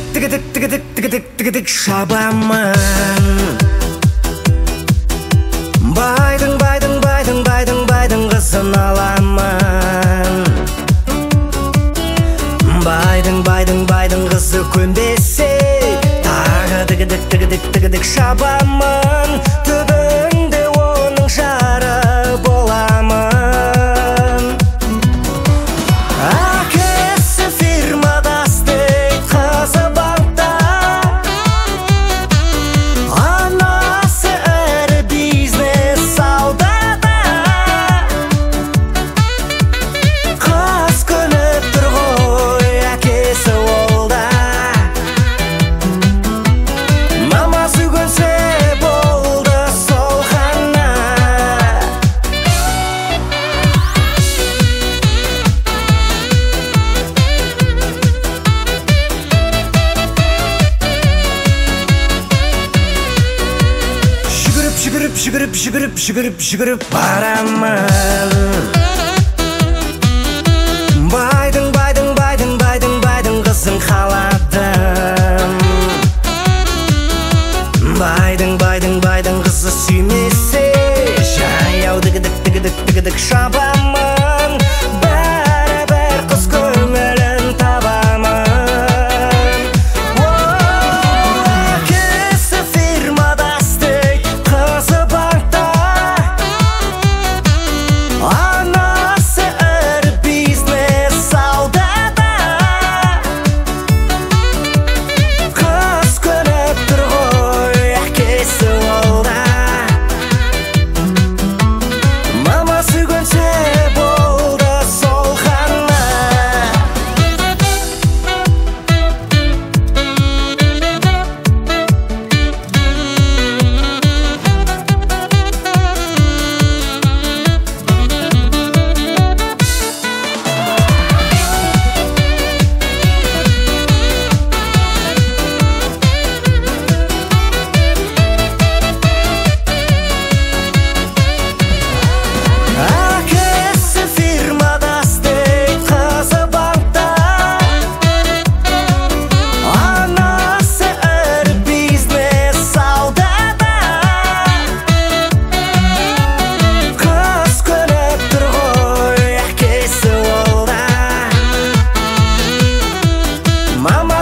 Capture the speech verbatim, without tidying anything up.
тігідік тігідік тігідік тігідік шабамын. Байдың байдың байдың байдың байдың қызын аламын. Байдың байдың байдың қызы көнбесе тағы тігідік тігідік тігідік шабамын. Түбінде оның жары боламын. Әкесі фирмада істейді, қызы банкта. Анасы ірі бизнес саудада. Қыз күліп тұр ғой, әкесі олда. Мамасы көнсе болды сол ғана. Жүгіріп, жүгіріп, жүгіріп, жүгіріп, жүгіріп, жүгіріп барамын. Байдың, байдың, байдың, байдың, байдың қызын қаладым. Байдың, байдың, байдың қызы сүймесе жаяу дігідік, дігідік, дігідік шабамын. Бәрі-бәр қыз көңілін табамын. Әкесі фирмада істейді, қызы банкта. Анасы ірі бизнес саудада. Қыз күліп тұр ғой, әкесі олда. Мамасы көнсе болды сол ғана. Әкесі фирмада істейді, қызы банкта. Анасы ірі бизнес саудада. Қыз күліп тұр ғой, әкесі олда. Мама